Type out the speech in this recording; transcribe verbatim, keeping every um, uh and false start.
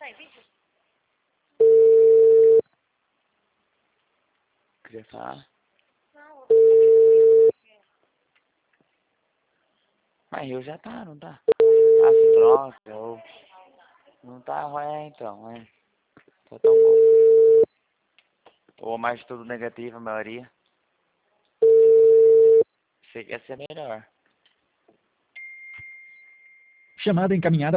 tá em vídeo? Queria falar? Não, eu Mas eu já tá, não tá? Ah, que droga, eu... Não tá, é, então, é. Tá tão bom. Ou mais tudo negativo, a maioria. Sei que ia ser melhor. Chamada encaminhada